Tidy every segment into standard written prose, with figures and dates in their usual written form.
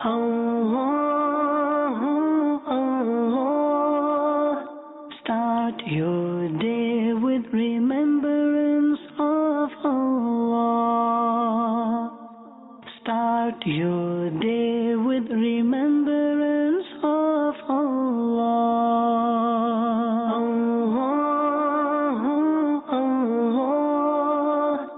Allah, Allah. Start your day with remembrance of Allah. Start your day with remembrance of Allah. Allah, Allah.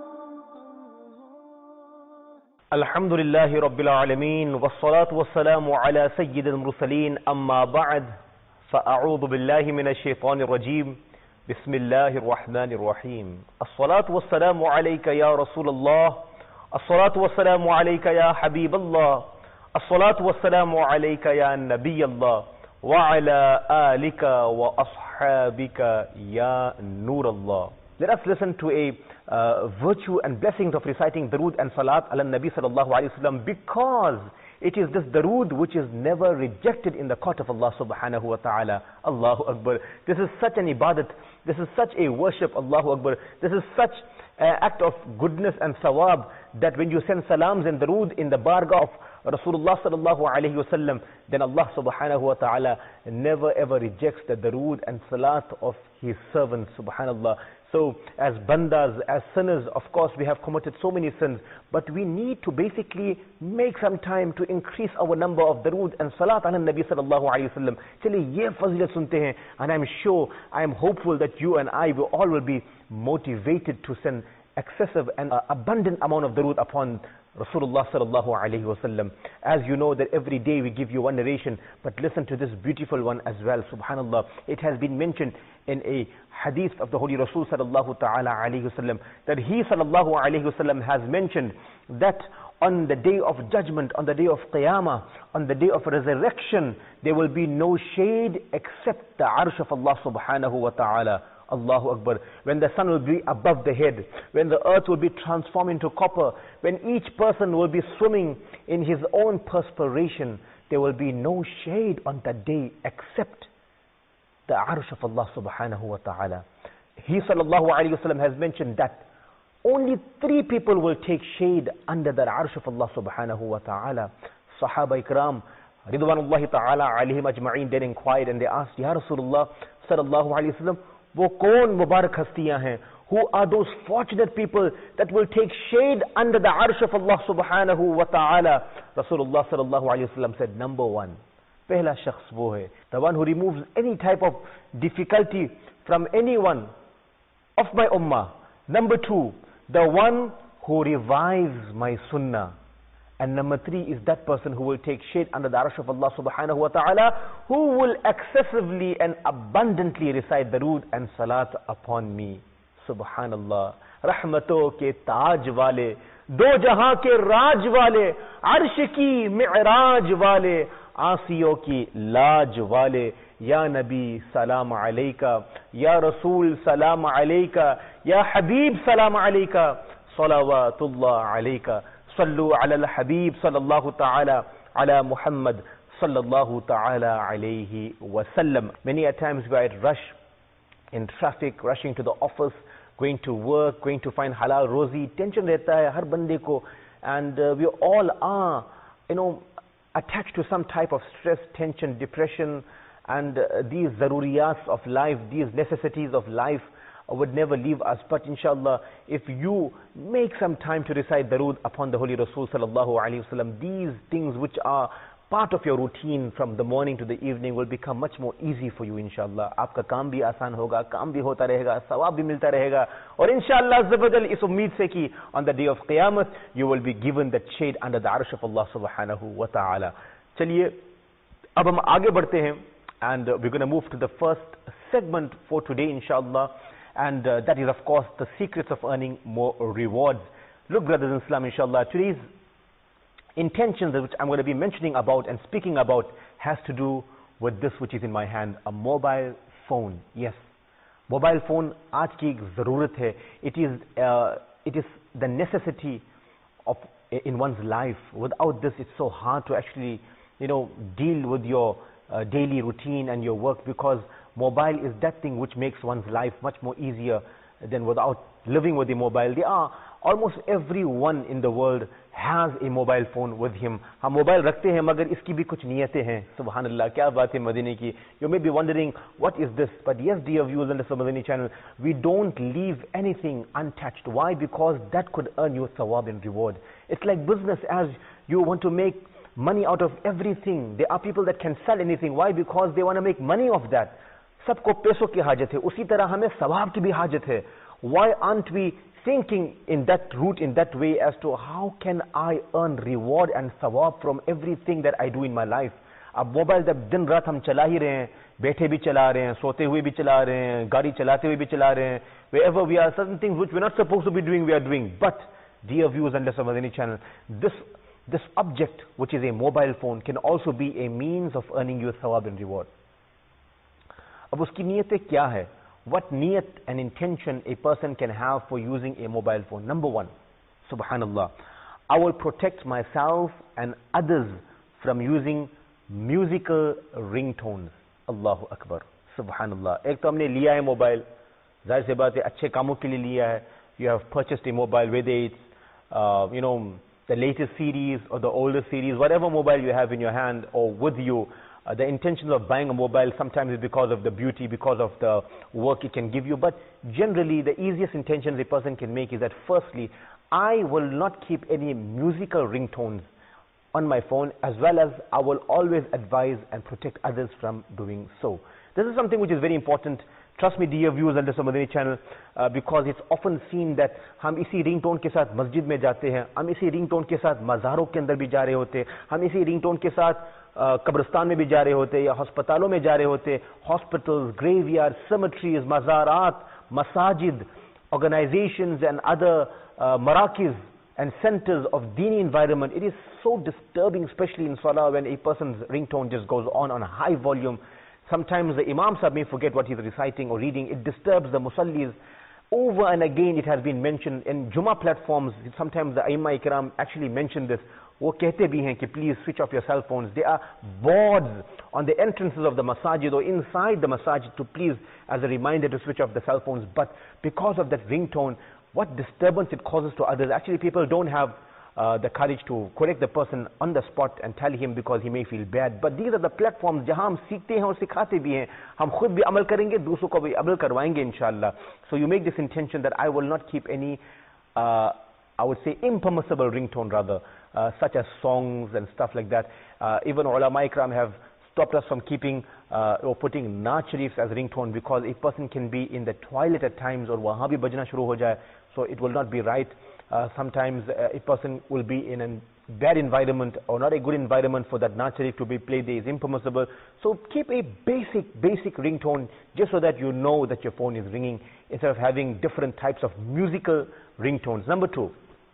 الحمد لله رب العالمين والصلاة والسلام على سيد المرسلين أما بعد فأعوذ بالله من الشيطان الرجيم بسم الله الرحمن الرحيم الصلاة والسلام عليك يا رسول الله الصلاة والسلام عليك يا حبيب الله الصلاة والسلام عليك يا نبي الله وعلى آلك وأصحابك يا نور الله. Let us listen to a virtue and blessings of reciting Darood and Salat ala Nabi sallallahu alayhi wasallam, because it is this Darood which is never rejected in the court of Allah subhanahu wa ta'ala. Allahu Akbar. This is such an ibadat. This is such a worship. Allahu Akbar. This is such an act of goodness and sawab that when you send salams and Darood in the bargah of Rasulullah sallallahu alayhi wasallam, then Allah subhanahu wa ta'ala never ever rejects the Darood and Salat of His servants, subhanallah. So as bandas, as sinners, of course we have committed so many sins, but we need to basically make some time to increase our number of Darood and Salat ala Nabi sallallahu alayhi wasallam. Chaliye ye fazilat sunte hain, and I'm sure, I am hopeful that you and I will all be motivated to send excessive and abundant amount of Darood upon Rasulullah sallallahu alayhi wasallam. As you know that every day we give you one narration, but listen to this beautiful one as well, subhanallah. It has been mentioned in a hadith of the Holy Rasul sallallahu ta'ala alayhi wasallam that he sallallahu alayhi wasallam has mentioned that on the day of judgment, on the day of qiyamah, on the day of resurrection, there will be no shade except the arsh of Allah subhanahu wa ta'ala. Allahu Akbar. When the sun will be above the head, when the earth will be transformed into copper, when each person will be swimming in his own perspiration, there will be no shade on that day except the arsh of Allah subhanahu wa ta'ala. He sallallahu alayhi wasallam has mentioned that only 3 people will take shade under the arsh of Allah subhanahu wa ta'ala. Sahaba ikram ridwanullahi ta'ala alayhim ajma'in then inquired and they asked, Ya Rasulullah sallallahu alayhi wasallam, wo kaun mubarak hastiyan hain? Who are those fortunate people that will take shade under the arsh of Allah subhanahu wa ta'ala? Rasulullah sallallahu alayhi wasallam said, number 1, pehla shakhs wo hai, the one who removes any type of difficulty from anyone of my ummah. Number 2, the one who revives my sunnah. And number 3 is that person who will take shade under the arsh of Allah subhanahu wa ta'ala, who will excessively and abundantly recite Darood and Salat upon me. Subhanallah. Rahmato ke taaj wale, do jahan ke raaj wale, arsh ki mi'raj wale, आसियों की लाज वाले, या नबी सलाम अलैका, या रसूल सलाम अलैका, या हबीब सलाम अलैका, सलावतुल्लाह अलैका, सल्लु अलल हबीब सल्लल्लाहु ताला ala Muhammad sallallahu ta'ala alayhi wa sallam. Many a times we are at rush in traffic, rushing to the office, going to work, going to find halal rozi. Tension rehta hai har bande ko, and we all are, attached to some type of stress, tension, depression, and these zaruriyats of life, these necessities of life would never leave us. But inshallah, if you make some time to recite Darood upon the Holy Rasul sallallahu alayhi wasallam, these things which are part of your routine from the morning to the evening will become much more easy for you, inshallah. Aapka kaam bhi aasan hoga, kaam bhi hota rahega, sawab bhi milta rahega, aur inshallah azza wa jal is ummeed se ki on the day of qiyamah you will be given that shade under the arsh of Allah subhanahu wa ta'ala. Chaliye ab hum aage badhte hain, and we're going to move to the first segment for today, inshallah, and that is of course the secrets of earning more rewards. Look, brothers in Islam, inshallah, today's intentions which I'm going to be mentioning about and speaking about has to do with this which is in my hand, a mobile phone. Yes, mobile phone aaj ki ek zarurat hai. It is the necessity of in one's life. Without this, it's so hard to actually deal with your daily routine and your work, because mobile is that thing which makes one's life much more easier than without living with the mobile. There are Almost everyone in the world has a mobile phone with him. हम mobile रखते हैं मगर इसकी भी कुछ नियतें हैं. सुभान अल्लाह, क्या बात है मदीने की. You may be wondering what is this, but yes, dear viewers on the Madani channel, we don't leave anything untouched. Why? Because that could earn you thawab and reward. It's like business. As you want to make money out of everything, there are people that can sell anything. Why? Because they want to make money of that. सबको पैसों की हाजत है, उसी तरह हमें सवाब की भी हाजत है. Why aren't we thinking in that route, in that way, as to how can I earn reward and thawab from everything that I do in my life? अब मोबाइल जब दिन रात हम चला ही रहे हैं, बैठे भी चला रहे हैं, सोते हुए भी चला रहे हैं, गाड़ी चलाते हुए भी चला रहे हैं, wherever we are, certain things which we're not supposed to be doing, we are doing. But dear viewers on the Madani channel, this object, which is a mobile phone, can also be a means of earning you thawab and reward. अब उसकी नीयतें क्या है? What niyat and intention a person can have for using a mobile phone? Number one, subhanallah, I will protect myself and others from using musical ringtones. Allahu Akbar, subhanallah. एक तो हमने लिया है mobile, जाहिर सी बात है अच्छे कामों के लिए लिया है. You have purchased a mobile, whether it's the latest series or the older series, whatever mobile you have in your hand or with you. The intention of buying a mobile sometimes is because of the beauty, because of the work it can give you. But generally, the easiest intentions a person can make is that firstly, I will not keep any musical ringtones on my phone, as well as I will always advise and protect others from doing so. This is something which is very important. Trust me, dear viewers on the Madani channel, because it's often seen that हम इसी ringtone के साथ मस्जिद में जाते हैं, हम इसी ringtone के साथ मज़ारों के अंदर भी जा रहे होते हैं, हम इसी ringtone के साथ कब्रिस्तान में भी जा रहे होते या अस्पतालों में जा रहे होते. Hospitals, graveyards, cemeteries, mazarat, masajid, organizations and other marakis and centers of dini environment. It is so disturbing, especially in salah, when a person's ringtone just goes on a high volume. Sometimes the imam sahib may forget what he's reciting or reading. It disturbs the musallis. Over and again it has been mentioned in Jummah platforms. Sometimes the Aimma Ikram actually mention this. वो कहते भी हैं कि please switch off your cell phones. There are boards on the entrances of the masajid or inside the masajid to please, as a reminder, to switch off the cell phones. But because of that ringtone, what disturbance it causes to others. Actually, people don't have the courage to correct the person on the spot and tell him because he may feel bad. But these are the platforms जहाँ हम सीखते हैं और सिखाते भी हैं. हम खुद भी अमल करेंगे, दूसरों को भी अमल करवाएंगे इंशाअल्लाह. So you make this intention that I will not keep any, I would say, impermissible ringtone rather, such as songs and stuff like that. Even ulama ikram have stopped us from keeping or putting naat sharifs as ringtone, because a person can be in the toilet at times or wahan bhi bajna shuru ho jaye, so it will not be right. Sometimes a person will be in a bad environment or not a good environment for that naat sharif to be played. There is impermissible. So keep a basic ringtone, just so that you know that your phone is ringing, instead of having different types of musical ringtones. Number two,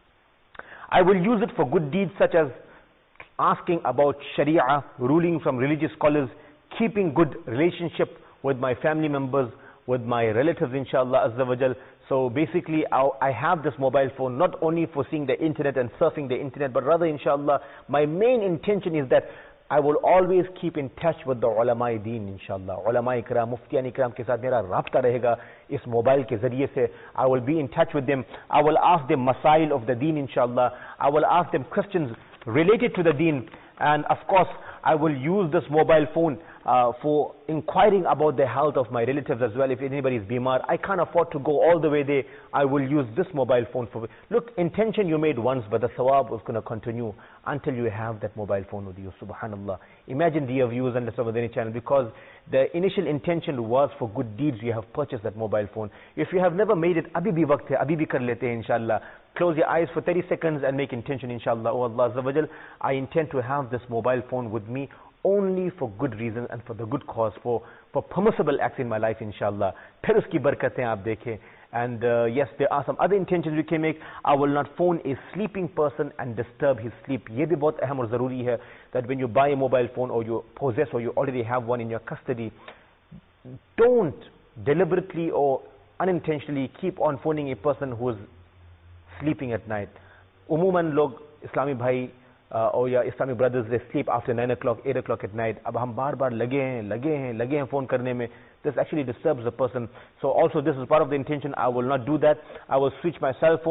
I will use it for good deeds, such as asking about Sharia, ruling from religious scholars, keeping good relationship with my family members, with my relatives, inshallah azza wa jal. So basically, I have this mobile phone not only for seeing the internet and surfing the internet, but rather, inshallah, my main intention is that I will always keep in touch with the ulama deen, inshallah. Ulama ikram, muftiyan ikram ke saath mera rabta rahega is mobile ke zariye se. I will be in touch with them. I will ask them masail of the deen, inshallah. I will ask them questions related to the deen. And of course, I will use this mobile phone for inquiring about the health of my relatives as well. If anybody is bimar, I can't afford to go all the way there. I will use this mobile phone for. Look, intention you made once, but the thawab is going to continue until you have that mobile phone with you. Subhanallah. Imagine, dear viewers on the Madani channel, because the initial intention was for good deeds, you have purchased that mobile phone. If you have never made it, abhi bhi waqt hai, abhi bhi kar lete hai, inshallah. Close your eyes for 30 seconds and make intention, inshallah. Oh Allah Azza wa Jal, I intend to have this mobile phone with me only for good reason and for the good cause, for permissible acts in my life, inshallah. Phir uski barakatein aap dekhe. And yes, there are some other intentions we can make. I will not phone a sleeping person and disturb his sleep. Ye bhi bahut aham aur zaruri hai, that when you buy a mobile phone or you possess or you already have one in your custody, don't deliberately or unintentionally keep on phoning a person who is sleeping at night. Umuman log Islami bhai or your Islamic brothers, they sleep after 9 o'clock, 8 o'clock at night. Ab hum bar lage hain phone karne mein. This actually disturbs the person. So also this is part of the intention. I will not do that. I will switch my cell phone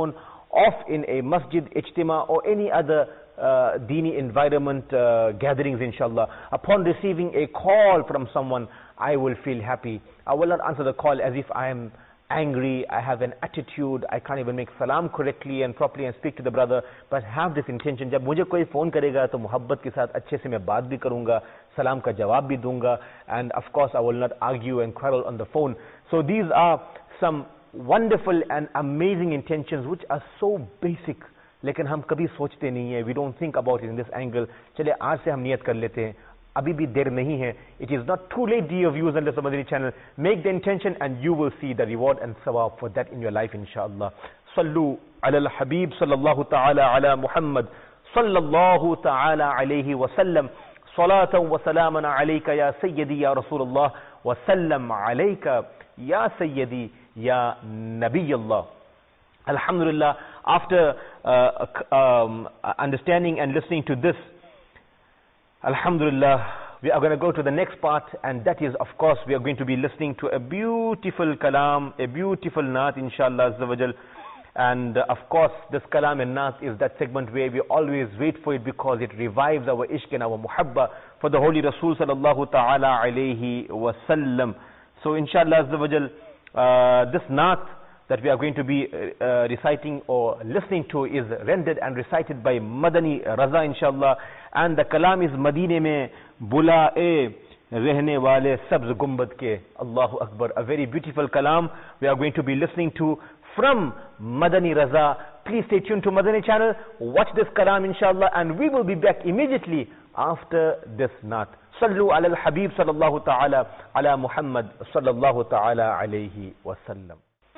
off in a masjid, ijtima, or any other Dini environment gatherings, inshallah, upon receiving a call from someone, I will feel happy. I will not answer the call as if I am angry, I have an attitude, I can't even make salam correctly and properly and speak to the brother, but have this intention, जब मुझे कोई phone करेगा तो मोहब्बत के साथ अच्छे से मैं बात भी करूँगा, सलाम का जवाब भी दूँगा, and of course I will not argue and quarrel on the phone. So these are some wonderful and amazing intentions which are so basic, लेकिन हम कभी सोचते नहीं हैं, we don't think about it in this angle. चलिए आज से हम नियत कर लेते हैं, अभी भी देर नहीं है. It is not too late, dear viewers on the Madani channel. Make the intention and you will see the reward and sawab for that in your life, inshallah. Sallu ala al-Habib sallallahu ta'ala ala Muhammad sallallahu ta'ala alayhi wa sallam. Salatan wa salaman alayka ya Sayyidi ya Rasulullah wa sallam alayka ya Sayyidi ya Nabiyullah. Alhamdulillah, after understanding and listening to this, Alhamdulillah, we are going to go to the next part, and that is, of course, we are going to be listening to a beautiful kalam, a beautiful naat, inshallah azza wa jal. And of course, this kalam and naat is that segment where we always wait for it because it revives our ishq and our muhabba for the Holy Rasul sallallahu ta'ala alayhi wa sallam. So inshallah azza wa jal, this naat that we are going to be reciting or listening to is rendered and recited by Madani Raza, inshallah. And the kalam is Madine mein bulaaye rehne wale sabz gumbad ke. Allahu Akbar. A very beautiful kalam we are going to be listening to from Madani Raza. Please stay tuned to Madani channel. Watch this kalam, inshallah, and we will be back immediately after this naat. Sallu ala al-Habib sallallahu ta'ala ala Muhammad sallallahu ta'ala alayhi wa sallam.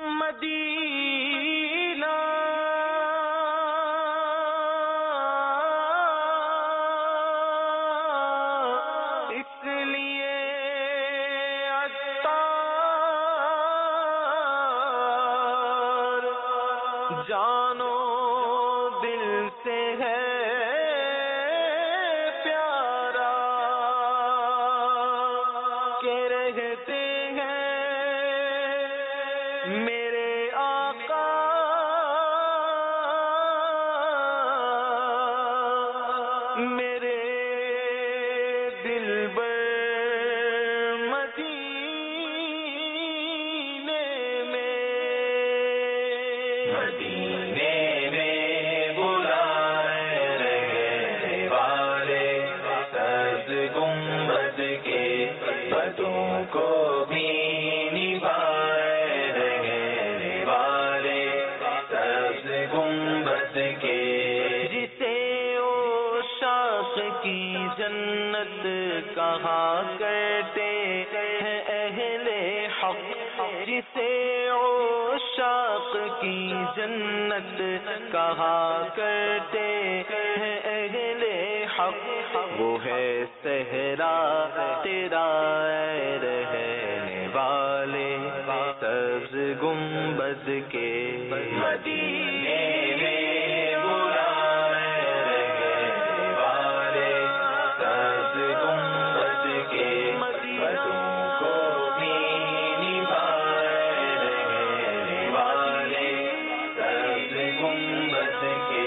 वो है सहरा तेरा रहने वाले सब्ज गुंबद के मदीने में बुलाए रहने वाले सब्ज गुंबद के बदों को भी निभाए रहने वाले सब्ज गुंबद के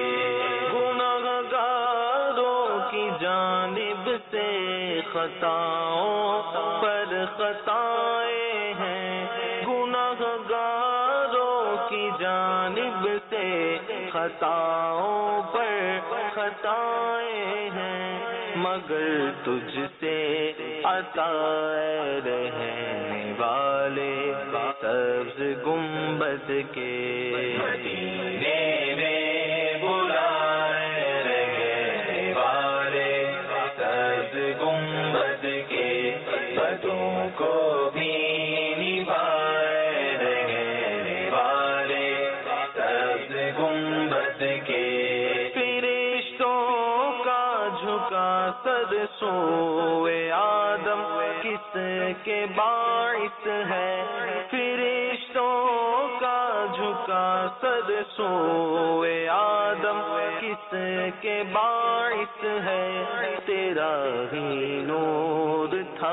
जानिब से खताओं पर खताएं हैं, गुनाहगारों की जानिब से खताओं पर खताएं हैं, मगर तुझसे अताए रहने वाले सब्ज गुंबद के मदीने में बुलाए बदों को भी निभाए रहने वाले सब्ज गुंबद के फरिश्तों का झुका सर सोए आदम किसके बाइस है, फरिश्तों का झुका सर सोए आदम किसके बाइस है, तेरा ही नूर था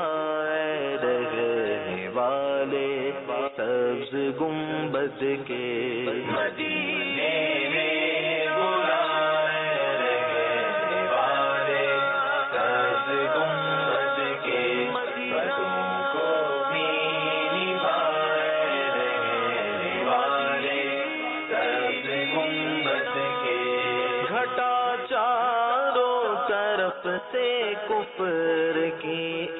रहने वाले सब्ज गुंबद के मदीने में गुंबद के पदों को भी निभाए रहने वाले सब्ज गुंबद के। घटा चारों तरफ से कुफर की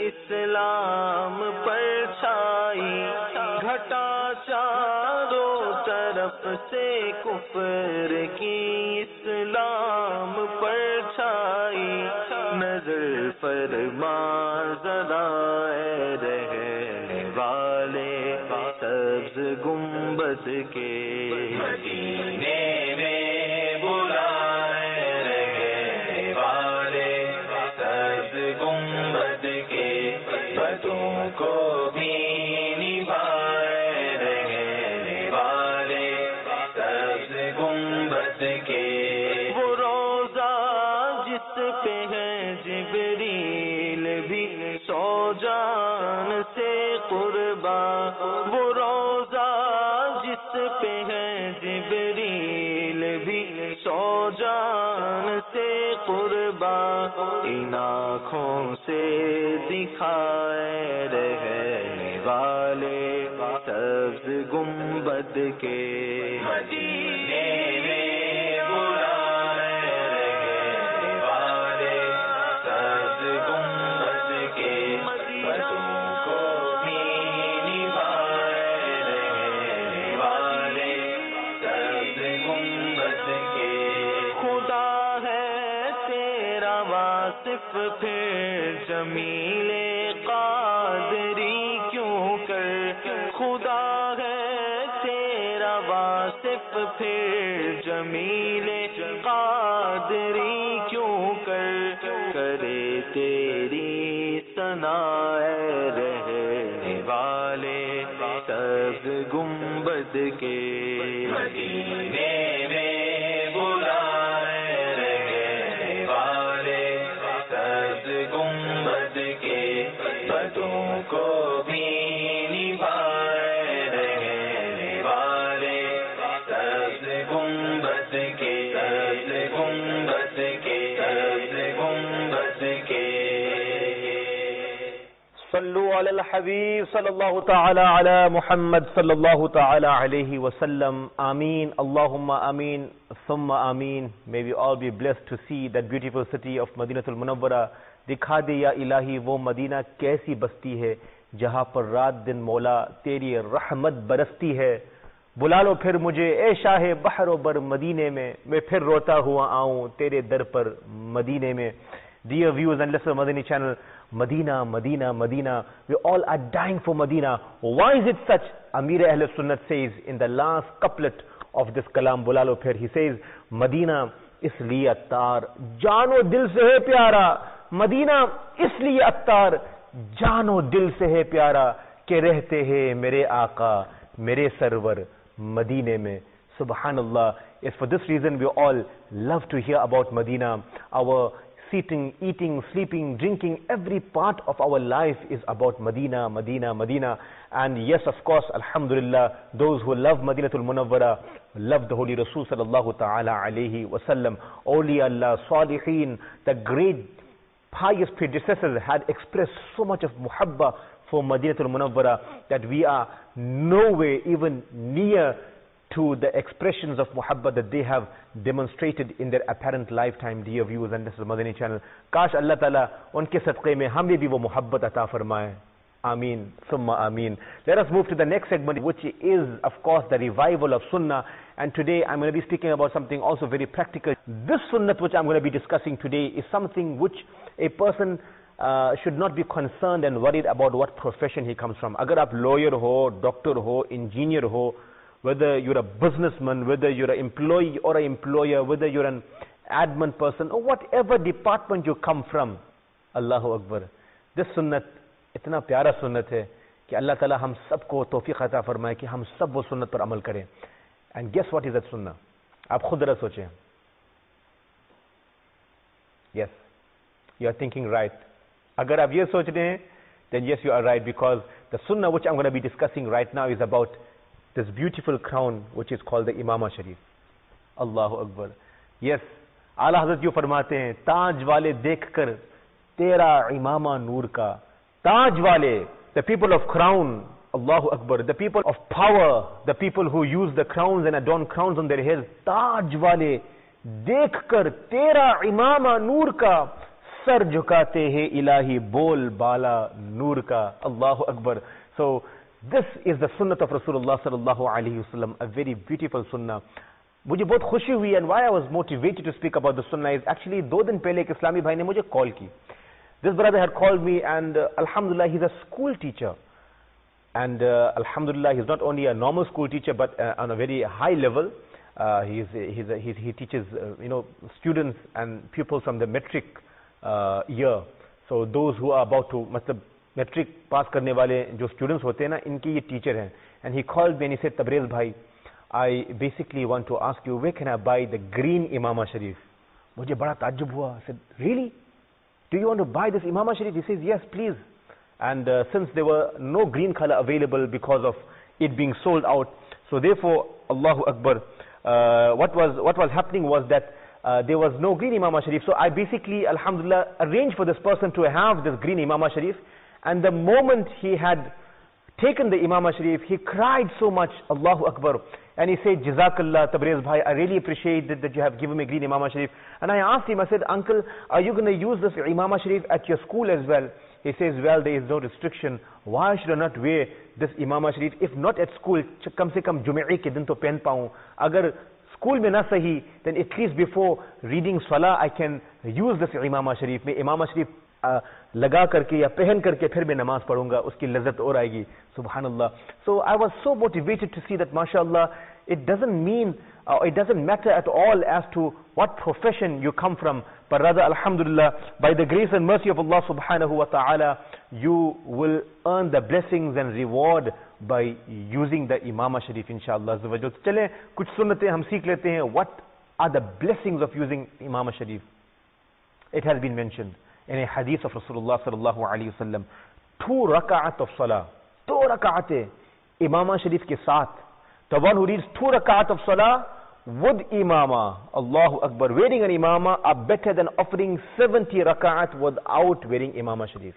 इस्लाम पर छाई, घटा चारों तरफ से कुफर की इस्लाम पर छाई। नजर फरमा ज़रा रहने वाले सब्ज गुंबद के, मदीने में बुलाए रहने वाले सब्ज गुंबद के पदों को भी निभाए रहने वाले सब्ज गुंबद के। वो रोजा जिस पे है जिब्रील भी सौ जान से कुर्बा, वो रोजा जिस पे है जिब्रील भी सौ जान से कुर्बा। इन आँखों से दिखाए रहने वाले सब्ज गुंबद के, मदीने में बुलाए रहने वाले सब्ज गुंबद के पदों को भी निभाए रहने वाले सब्ज गुंबद के। खुदा है तेरा वासिफ फिर जमीले कादरी क्यों कर, खुदा है तेरा वासिफ फिर जमीले कादरी क्यों कर। करे तेरी सनाए रहने वाले सब्ज गुंबद के, मदीने में बुलाए रहने वाले सब्ज गुंबद के पदों को भी निभाए रहने वाले सब्ज गुंबद के, सब्ज गुंबद के, सब्ज गुंबद के। सल्लु अलल हबीब सल्लल्लाहु ताला अला मुहम्मद सल्लल्लाहु ताला अलैहि वसल्लम। आमीन अल्लाहुम्मा आमीन सुम्मा आमीन। May we all be blessed to see that beautiful city of मदीनतुल Munawwarah. दिखा दे या इलाही वो मदीना कैसी बस्ती है जहाँ पर रात दिन मौला तेरी रहमत बरसती है। बुला लो फिर मुझे ए शाहे बहरो बर मदीने में, मैं फिर रोता हुआ आऊं तेरे दर पर मदीने में। Dear viewers and listeners of Madani channel, Medina, Medina, Medina, we all are dying for Medina. Why is it such? Amir Ahl Sunnat says in the last couplet of this kalam Bulalo Phir, he says, Medina isliye attar, jano dil se hai pyara, Medina isliye attar, jano dil se hai pyara, ke rehte hai mere Aqa, mere Sarwar, Medine mein. Subhanallah. It's for this reason we all love to hear about Medina. Our sitting, eating, sleeping, drinking, every part of our life is about Medina, Medina, Medina. And yes, of course, alhamdulillah, those who love Madinatul Munawwara love the Holy Rasul sallallahu ta'ala alayhi wasallam. Awliya Allah, Salihin, the great pious predecessors had expressed so much of muhabba for Madinatul Munawwara that we are nowhere even near to the expressions of muhabba that they have demonstrated in their apparent lifetime, dear viewers and listeners of Madani channel. Kash Allah Ta'ala unke sadqe mein hame bhi wo muhabbat ata farmaye. Ameen, summa ameen. Let us move to the next segment, which is, of course, the revival of sunnah. And today I'm going to be speaking about something also very practical. This sunnah which I'm going to be discussing today is something which a person should not be concerned and worried about what profession he comes from. Agar aap lawyer ho, doctor ho, engineer ho, whether you're a businessman, whether you're an employee or an employer, whether you're an admin person, or whatever department you come from, Allahu Akbar. This sunnat इतना प्यारा सुन्नत है कि अल्लाह ताला हम सबको तौफीक अता फरमाए कि हम सब वो सुन्नत पर अमल करें. And guess what is that सुन्ना? आप खुद जरा सोचें. Yes, you are thinking right. अगर आप ये सोच रहे हैं then yes, you are right, because the sunnah which I'm going to be discussing right now is about this beautiful crown which is called the Imama Sharif. Allahu Akbar. Yes, आला हज़रत यूँ फरमाते हैं, ताज वाले देखकर tera imama noor ka. Taj wale, the people of crown, Allahu Akbar, the people of power, the people who use the crowns and adorn crowns on their heads, Taj wale, dekh kar tera imama noor ka, sar jhukate hai ilahi bol bala noor ka. Allahu Akbar. So this is the sunnah of Rasulullah sallallahu alaihi wasallam, a very beautiful sunnah. मुझे बहुत खुशी हुई, and why I was motivated to speak about the sunnah is actually 2 दिन पहले एक इस्लामी भाई ने मुझे कॉल की. This brother had called me, and alhamdulillah, he's a school teacher, and alhamdulillah, he's not only a normal school teacher but on a very high level. He teaches students and pupils from the metric year. So those who are about to मतलब metric pass करने वाले जो students होते हैं ना, इनकी ये teacher हैं. And he called me and he said, Tabrez bhai, I basically want to ask you, where can I buy the green Imama Sharif? मुझे बड़ा ताज्जुब हुआ. I said, really? Do you want to buy this Imama Sharif? He says, yes, please. And since there were no green color available because of it being sold out, so therefore, Allahu Akbar, what was happening was that there was no green Imama Sharif. So I basically, alhamdulillah, arranged for this person to have this green Imama Sharif. And the moment he had taken the Imama Sharif, he cried so much, Allahu Akbar. And he said, Jazakallah, Tabrez bhai, I really appreciate that you have given me green Imama Sharif. And I asked him, I said, uncle, are you going to use this Imama Sharif at your school as well? He says, well, there is no restriction. Why should I not wear this Imama Sharif? If not at school, kam se kam Jum'e ke din to pehen paun. Agar school mein na sahi, then at least before reading Salah, I can use this Imama Sharif. Main Imama Sharif लगा करके या पहन करके फिर मैं नमाज पढ़ूंगा, उसकी लज्जत और आएगी. Subhanallah. So I was so motivated to see that, mashallah, it doesn't mean, it doesn't matter at all as to what profession you come from, but rather, alhamdulillah, by the grace and mercy of Allah subhanahu wa ta'ala, you will earn the blessings and reward by using the Imama Sharif, inshallah. चलें कुछ सुन्नतें हम सीख लेते हैं. What are the blessings of using Imama Sharif? It has been mentioned in a hadith of Rasulullah sallallahu alayhi wa sallam, 2 raka'at of salah, 2 raka'at Imama Sharif ke saath. The one who reads 2 raka'at of salah with imama, Allahu Akbar, wearing an imama, are better than offering 70 raka'at without wearing Imama Sharif.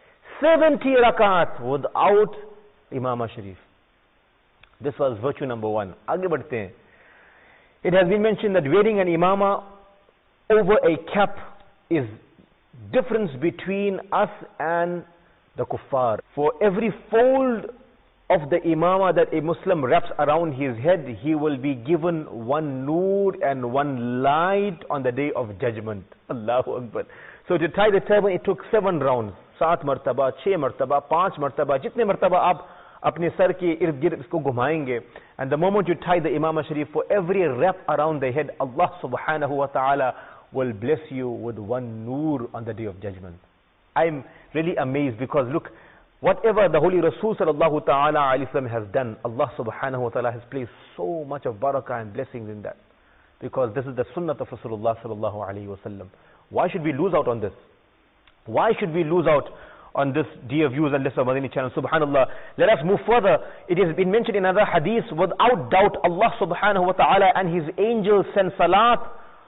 70 raka'at without Imama Sharif. This was virtue number 1. Aage badhte hain. It has been mentioned that wearing an imama over a cap is difference between us and the kuffar. For every fold of the imama that a Muslim wraps around his head, he will be given 1 noor and 1 light on the day of judgment. Allahu Akbar. So to tie the turban, it took 7 rounds. 7 martaba, 6 martaba, 5 martaba, jitne martaba aap apne sar ke ird gird isko ghumayenge. And the moment you tie the Imama Sharif, for every wrap around the head, Allah subhanahu wa ta'ala will bless you with 1 noor on the day of judgment. I'm really amazed because look, whatever the Holy Rasul sallallahu ta'ala alayhi wasallam has done, Allah subhanahu wa ta'ala has placed so much of barakah and blessings in that. Because this is the sunnah of Rasulullah sallallahu alayhi wasallam. Why should we lose out on this? Why should we lose out on this, dear viewers and listeners of Madani channel? Subhanallah. Let us move further. It has been mentioned in another hadith, without doubt, Allah subhanahu wa ta'ala and His angels send salat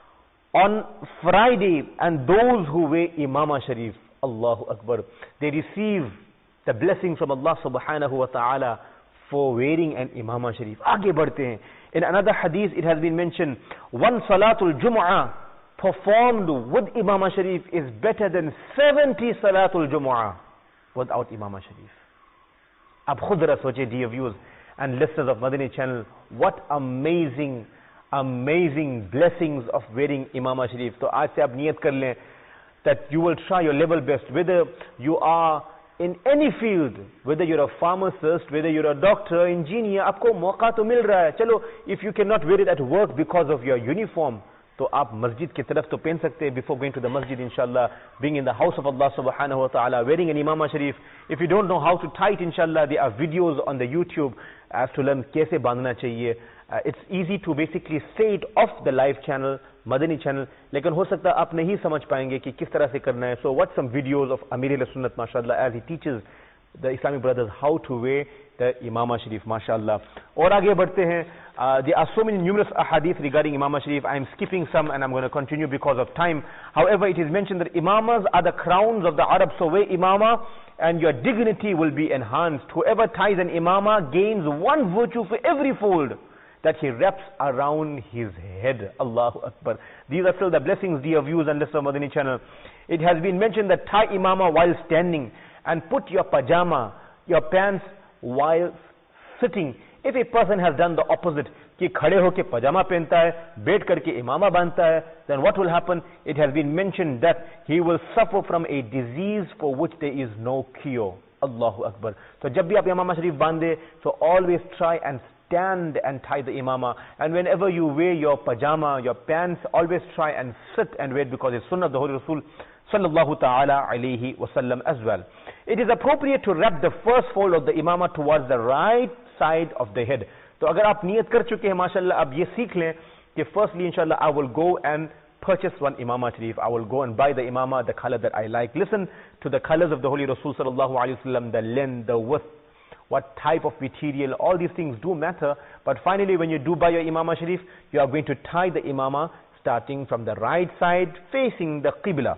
on Friday, and those who wear Imama Sharif, Allahu Akbar, they receive the blessings from Allah subhanahu wa ta'ala for wearing an Imama Sharif. Aage badhte hain. In another hadith it has been mentioned, 1 Salatul Jumu'ah performed with Imama Sharif is better than 70 Salatul Jumu'ah without Imama Sharif. Ab khud zara soche, dear viewers and listeners of Madani channel, what amazing blessings of wearing Imama Sharif. So aaj se aap niyat kar lein that you will try your level best, whether you are in any field, whether you're a pharmacist, whether you're a doctor, engineer, aapko mauka to mil raha hai. Chalo, if you cannot wear it at work because of your uniform, तो आप मस्जिद की तरफ तो पहन सकते हैं before going to the masjid, inshallah, being in the house of Allah subhanahu wa ta'ala, wearing an Imama Sharif. If you don't know how to tie it, inshallah, there are videos on the YouTube as to learn कैसे बांधना चाहिए. It's easy to basically say it off the live channel, Madani channel, लेकिन हो सकता है आप नहीं समझ पाएंगे कि किस तरह से करना है. So watch some videos of Amir al-Sunnat, mashallah, as he teaches the Islamic brothers how to wear the Imama Sharif, mashallah. और आगे बढ़ते हैं. There are so many numerous ahadith regarding Imama Sharif. I am skipping some and I'm going to continue because of time. However, it is mentioned that Imamas are the crowns of the Arabs. So wear Imama and your dignity will be enhanced. Whoever ties an Imama gains one virtue for every fold that he wraps around his head. Allahu Akbar. These are still the blessings, dear viewers and listeners of Madani channel. It has been mentioned that tie Imama while standing and put your pajama, your pants while sitting. If a person has done the opposite, कि खड़े होके पजामा पहनता है, बैठ करके इमामा बांधता है, then what will happen? It has been mentioned that he will suffer from a disease for which there is no cure. Allahu Akbar. So जब भी आप इमामा शरीफ बांधे, so always try and stand and tie the imama. And whenever you wear your pajama, your pants, always try and sit and wear it because it's sunnah of the Holy Rasul sallallahu ta'ala alayhi wasallam as well. It is appropriate to wrap the first fold of the imama towards the right side of the head. So अगर आप नियत कर चुके हैं माशाल्लाह, अब ये सीख लें कि firstly inshallah I will go and purchase one imama sharif. I will go and buy the imama, the color that I like. Listen to the colors of the Holy Rasul sallallahu alayhi wasallam, the length, the width, what type of material, all these things do matter. But finally when you do buy your imama sharif, you are going to tie the imama starting from the right side facing the qibla.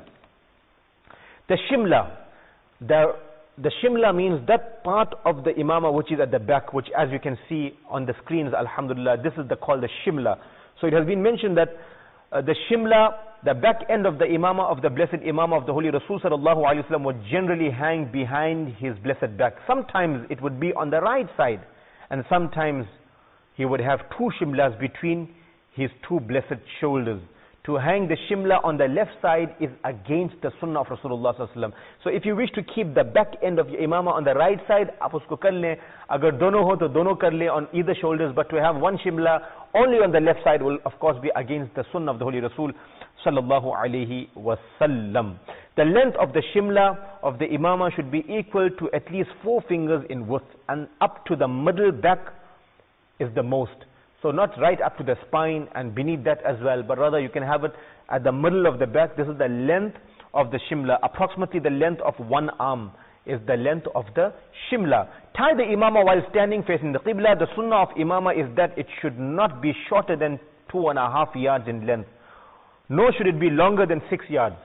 The shimla, the shimla means that part of the imama which is at the back, which as you can see on the screens, alhamdulillah, this is called the shimla. So it has been mentioned that the shimla, the back end of the imama of the blessed imama of the Holy Rasul sallallahu alaihi wasallam would generally hang behind his blessed back. Sometimes it would be on the right side, and sometimes he would have two shimlas between his two blessed shoulders. To hang the shimla on the left side is against the sunnah of Rasulullah sallallahu alaihi wasallam. So if you wish to keep the back end of your imama on the right side, आप उसको कर लें. अगर दोनों हो तो दोनों कर लें on either shoulders. But to have one shimla only on the left side will of course be against the sunnah of the Holy Rasul sallallahu alaihi wasallam. The length of the shimla of the imama should be equal to at least 4 fingers in width, and up to the middle back is the most. So not right up to the spine and beneath that as well, but rather you can have it at the middle of the back. This is the length of the shimla. Approximately the length of one arm is the length of the shimla. Tie the imama while standing facing the qibla. The sunnah of imama is that it should not be shorter than 2.5 yards in length, nor should it be longer than 6 yards.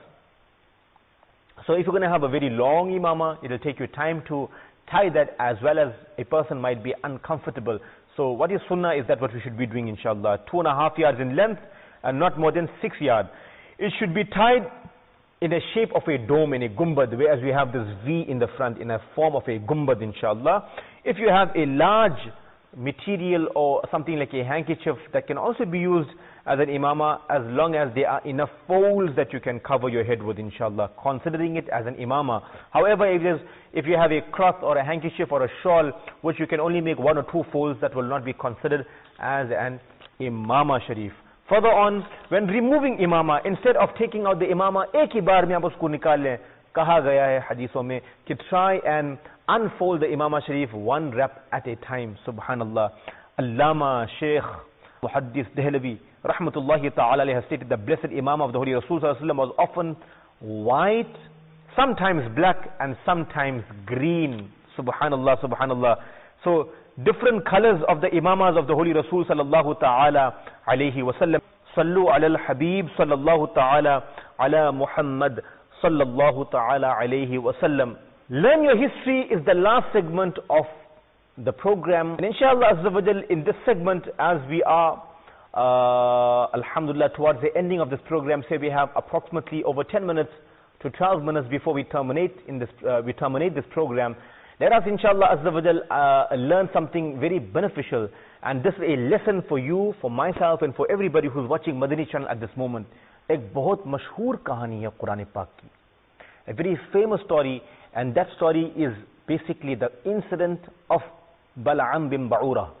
So if you're going to have a very long imama, it will take you time to tie that, as well as a person might be uncomfortable. So what is sunnah is that what we should be doing inshallah. 2.5 yards in length and not more than 6 yards. It should be tied in a shape of a dome, in a gumbad, whereas we have this V in the front, in a form of a gumbad inshallah. If you have a large material or something like a handkerchief, that can also be used as an imama, as long as there are enough folds that you can cover your head with inshallah, considering it as an imama. However, if you have a cloth or a handkerchief or a shawl which you can only make 1 or 2 folds, that will not be considered as an imama sharif. Further on, when removing imama, instead of taking out the imama ek hi baar mein aap usko nikal lein, kaha gaya hai hadithon mein ki try and unfold the imama sharif one wrap at a time. Subhanallah. Allama Shaykh Muhaddis Dehlavi rahmatullahi ta'ala has stated the blessed imam of the Holy Rasul sallallahu alaihi wasallam was often white, sometimes black, and sometimes green. Subhanallah, subhanallah. So different colors of the imamas of the Holy Rasul sallallahu ta'ala alayhi wasallam. Sallu ala al-Habib sallallahu ta'ala ala Muhammad sallallahu ta'ala alayhi wasallam. Learn Your History is the last segment of the program, and inshallah azza wa jal, in this segment, as we are alhamdulillah towards the ending of this program, say we have approximately over 10 minutes to 12 minutes before we terminate this program. Let us inshallah azza wa jal learn something very beneficial, and this is a lesson for you, for myself, and for everybody who's watching Madani channel at this moment. एक बहुत मशहूर कहानी है कुरान पाक की, a very famous story, and that story is basically the incident of Bal'am bin Ba'ura.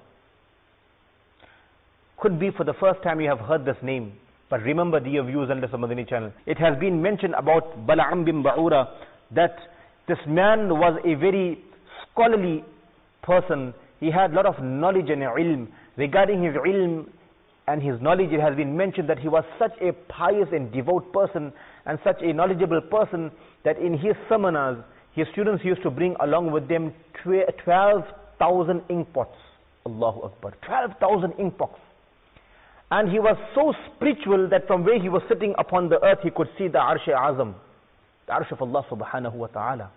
Could be for the first time you have heard this name, but remember, dear viewers on the Madani channel, it has been mentioned about Bal'am bin Ba'ura that this man was a very scholarly person. He had a lot of knowledge and ilm. Regarding his ilm and his knowledge, it has been mentioned that he was such a pious and devout person and such a knowledgeable person that in his seminars his students used to bring along with them 12,000 ink pots. Allahu Akbar. 12,000 ink pots. And he was so spiritual that from where he was sitting upon the earth, he could see the Arsh-e-Azam, the Arsh of Allah subhanahu wa ta'ala.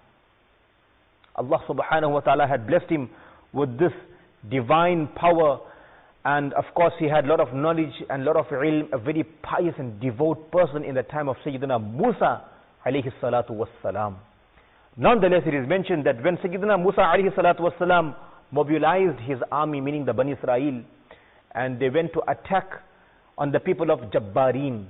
Allah subhanahu wa ta'ala had blessed him with this divine power, and of course he had a lot of knowledge and a lot of ilm, a very pious and devout person in the time of Sayyidina Musa alayhi salatu wassalam. Nonetheless, it is mentioned that when Sayyidina Musa alayhi salatu wassalam mobilized his army, meaning the Bani Israel, and they went to attack on the people of Jabbareen,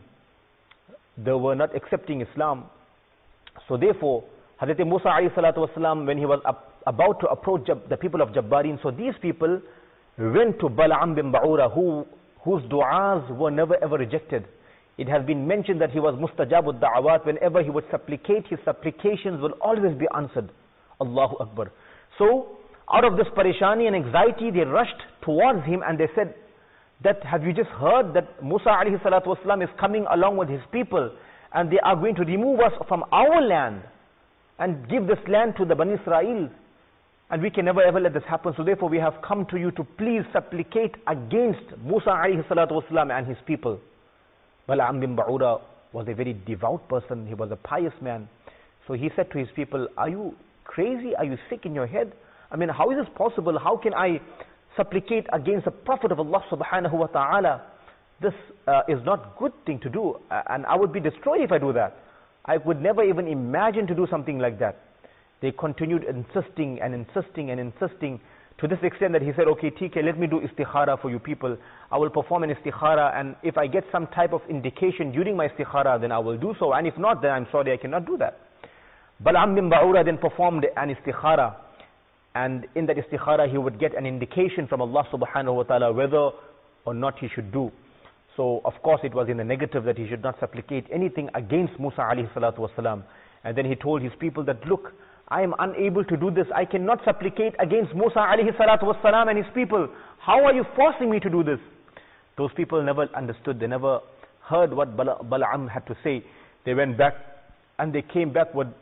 they were not accepting Islam. So therefore, Hazrat Musa alayhi salatu wasalam, when he was about to approach the people of Jabbareen, so these people went to Bala'am bin Ba'ura, whose du'as were never ever rejected. It has been mentioned that he was mustajabud da'awat. Whenever he would supplicate, his supplications will always be answered. Allahu Akbar. So, out of this parishani and anxiety, they rushed towards him and they said, that have you just heard that Musa alayhi salatu wasalam is coming along with his people, and they are going to remove us from our land and give this land to the Bani Israel, and we can never ever let this happen. So therefore we have come to you to please supplicate against Musa alayhi salatu wasalam and his people. Bala'am bin Ba'ura was a very devout person. He was a pious man. So he said to his people, are you crazy? Are you sick in your head? I mean, how is this possible? How can I supplicate against the Prophet of Allah subhanahu wa ta'ala? This is not good thing to do, and I would be destroyed if I do that. I would never even imagine to do something like that. They continued insisting and insisting and insisting, to this extent that he said, okay, TK, let me do istikhara for you people. I will perform an istikhara, and if I get some type of indication during my istikhara, then I will do so, and if not, then I'm sorry, I cannot do that. Bala'am bin Ba'ura then performed an istikhara, and in that istikhara he would get an indication from Allah subhanahu wa ta'ala whether or not he should do. So of course it was in the negative that he should not supplicate anything against Musa alayhi salatu wasalam. And then he told his people that, look, I am unable to do this. I cannot supplicate against Musa alayhi salatu wasalam and his people. How are you forcing me to do this? Those people never understood. They never heard what Bala'am had to say. They went back and they came back with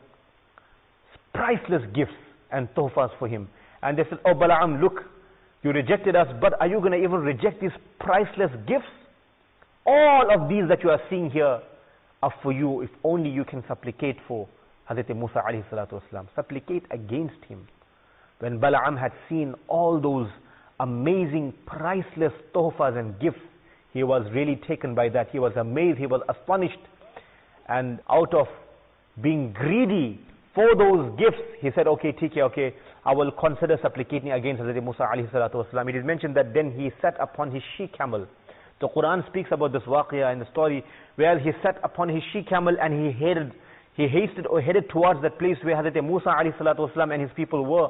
priceless gifts and tuhfas for him. And they said, oh Bala'am, look, you rejected us, but are you going to even reject these priceless gifts? All of these that you are seeing here are for you, if only you can supplicate for Hazrat Musa alayhi salatu wasalam. Supplicate against him. When Bala'am had seen all those amazing, priceless tuhfas and gifts, he was really taken by that. He was amazed, he was astonished. And out of being greedy for those gifts, he said, okay, TK, okay, I will consider supplicating against Hazrat Musa alayhi salatu wasalam. It is mentioned that then he sat upon his she-camel. The Quran speaks about this waqiyah in the story where he sat upon his she-camel and he hasted or headed towards that place where Hazrat Musa alayhi salatu wasalam and his people were.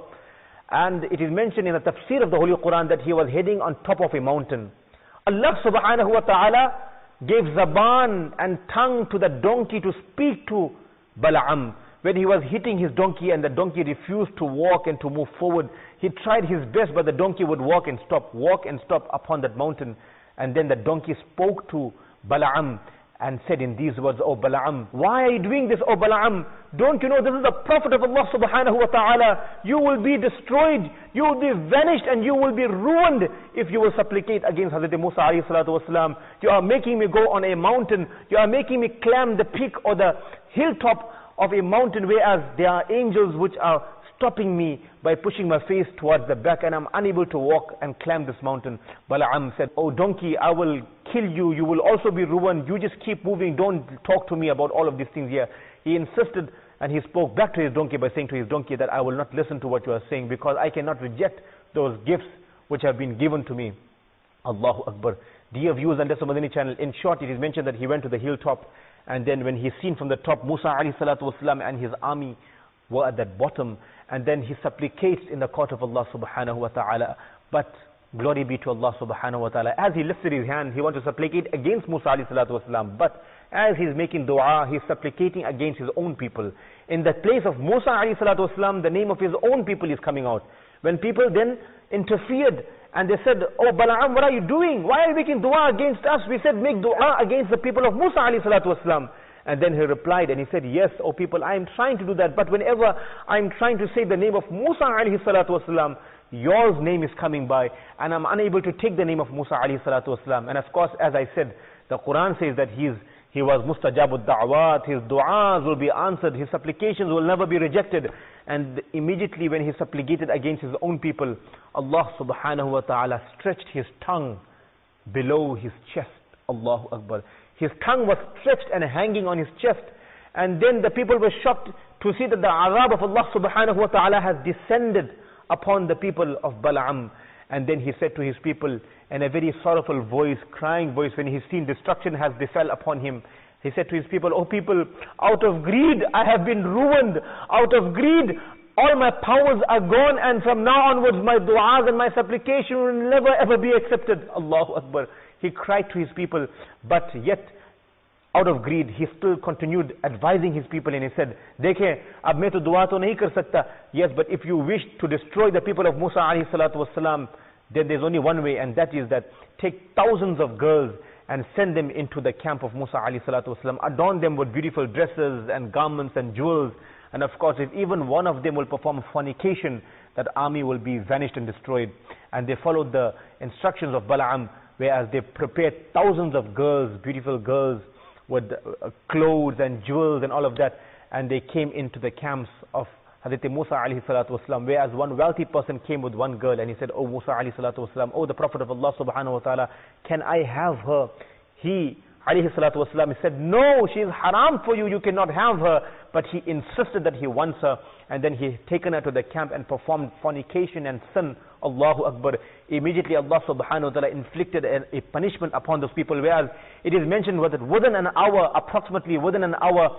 And it is mentioned in the tafsir of the Holy Quran that he was heading on top of a mountain. Allah subhanahu wa ta'ala gave zaban and tongue to the donkey to speak to Bala'am. When he was hitting his donkey and the donkey refused to walk and to move forward, he tried his best, but the donkey would walk and stop upon that mountain. And then the donkey spoke to Bala'am and said in these words, oh Bala'am, why are you doing this, oh Bala'am? Don't you know this is the Prophet of Allah subhanahu wa ta'ala? You will be destroyed, you will be vanished, and you will be ruined if you will supplicate against Hazrat Musa alayhi salatu wasalam. You are making me go on a mountain, you are making me climb the peak or the hilltop of a mountain, whereas there are angels which are stopping me by pushing my face towards the back, and I'm unable to walk and climb this mountain. Bala'am said, oh donkey, I will kill you, you will also be ruined, you just keep moving, don't talk to me about all of these things here. He insisted, and he spoke back to his donkey by saying to his donkey that I will not listen to what you are saying, because I cannot reject those gifts which have been given to me. Allahu Akbar. Dear viewers on Dasar Madani channel, in short it is mentioned that he went to the hilltop, and then when he seen from the top Musa alayhi salatu wasalam and his army were at that bottom, and then he supplicates in the court of Allah subhanahu wa ta'ala. But glory be to Allah subhanahu wa ta'ala, as he lifted his hand, he wanted to supplicate against Musa alayhi salatu wasalam, but as he's making dua, he's supplicating against his own people. In the place of Musa alayhi salatu wasalam, the name of his own people is coming out. When people then interfered and they said, oh Bala'am, what are you doing? Why are you making dua against us? We said make dua against the people of Musa alayhi salatu wasalam. And then he replied and he said, yes, O people, I am trying to do that, but whenever I am trying to say the name of Musa alayhi salatu wasalam, yours name is coming by, and I'm unable to take the name of Musa alayhi salatu wasalam. And of course, as I said, the Quran says that he was mustajabud da'wat, his du'as will be answered, his supplications will never be rejected. And immediately when he supplicated against his own people, Allah subhanahu wa ta'ala stretched his tongue below his chest. Allahu Akbar. His tongue was stretched and hanging on his chest. And then the people were shocked to see that the azab of Allah subhanahu wa ta'ala has descended upon the people of Bala'am. And then he said to his people in a very sorrowful voice, crying voice, when he seen destruction has befell upon him, he said to his people, O people, out of greed I have been ruined. Out of greed all my powers are gone, and from now onwards my du'as and my supplication will never ever be accepted. Allahu Akbar. He cried to his people, but yet out of greed he still continued advising his people, and he said, Dekhe, ab main to dua to nahi kar sakta. Yes, but if you wish to destroy the people of Musa alayhi salatu wasalam, then there's only one way, and that is that take thousands of girls and send them into the camp of Musa alayhi salatu wasalam, adorn them with beautiful dresses and garments and jewels, and of course if even one of them will perform fornication, that army will be vanished and destroyed. And they followed the instructions of Bala'am, whereas they prepared thousands of girls, beautiful girls, with clothes and jewels and all of that, and they came into the camps of Hazrat Musa alayhi salatu wasalam, whereas one wealthy person came with one girl and he said, O Musa alayhi salatu wasalam, O the Prophet of Allah subhanahu wa ta'ala, can I have her? He alayhi salatu wasalam, he said, no, she is haram for you, you cannot have her. But he insisted that he wants her, and then he taken her to the camp and performed fornication and sin. Allahu Akbar. Immediately Allah subhanahu wa ta'ala inflicted a punishment upon those people, whereas it is mentioned that within an hour, approximately within an hour,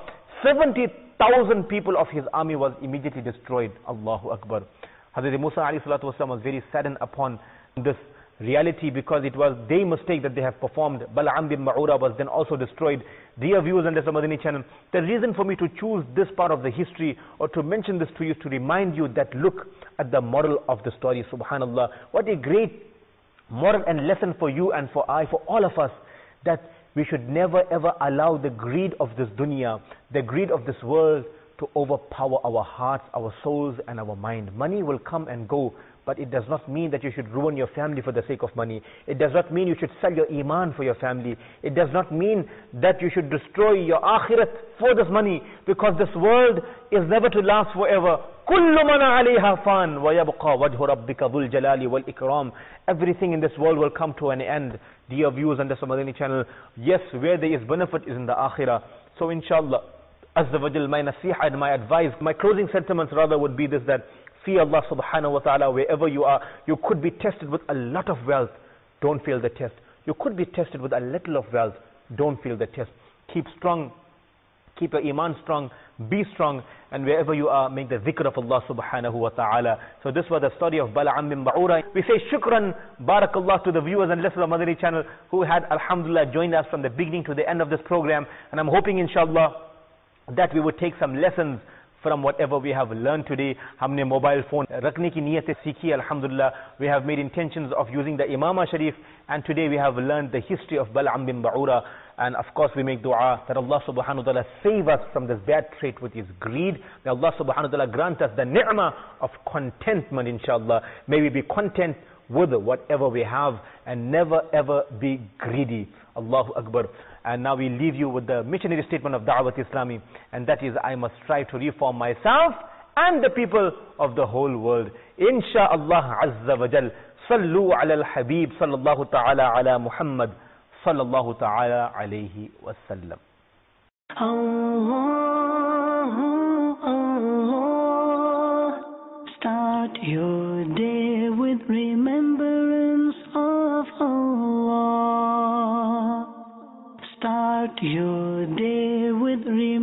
70,000 people of his army was immediately destroyed. Allahu Akbar. Hazrat Musa alayhi salatu wasalam was very saddened upon this reality, because it was their mistake that they have performed. Bala'am bin Ba'ura was then also destroyed. Dear viewers on the Madani channel, the reason for me to choose this part of the history or to mention this to you is to remind you that look at the moral of the story. Subhanallah, what a great moral and lesson for you and for all of us, that we should never ever allow the greed of this dunya, the greed of this world, to overpower our hearts, our souls and our mind. Money will come and go, but it does not mean that you should ruin your family for the sake of money. It does not mean you should sell your iman for your family. It does not mean that you should destroy your akhirat for this money, because this world is never to last forever. كُلُّ مَنْ عَلَيْهَا فَانٍ وَيَبْقَى وَجْهُ رَبِّكَ ذُو الْجَلَالِ وَالْإِكْرَامِ. Everything in this world will come to an end. Dear viewers on the Madani channel, yes, where there is benefit is in the akhirah. So inshallah, Azza wa Jal, my nasiha and my advice, my closing sentiments rather would be this, that fear Allah subhanahu wa ta'ala wherever you are. You could be tested with a lot of wealth, don't fail the test. You could be tested with a little of wealth, don't fail the test. Keep strong, keep your iman strong, be strong, and wherever you are, make the dhikr of Allah subhanahu wa ta'ala. So this was the story of Bala'am bin Ba'ura. We say shukran, barakallah to the viewers and listeners of Madani channel who had alhamdulillah joined us from the beginning to the end of this program. And I'm hoping inshallah that we would take some lessons from whatever we have learned today. Humne mobile phone rakne ki niyat se sikhi, alhamdulillah. We have made intentions of using the Imama Sharif, and today we have learned the history of Bala'am bin Ba'ura. And of course we make dua that Allah subhanahu wa ta'ala save us from this bad trait with his greed. May Allah subhanahu wa ta'ala grant us the ni'mah of contentment, inshallah. May we be content with whatever we have and never ever be greedy. Allahu Akbar. And now we leave you with the missionary statement of Da'wat Islami, and that is, I must try to reform myself and the people of the whole world. Insha'Allah Azza wa Jal. Sallu ala al-Habib sallallahu ta'ala ala Muhammad sallallahu ta'ala alayhi wa sallam. Allah, start your day with remembrance of Allah. Start your day with remembrance.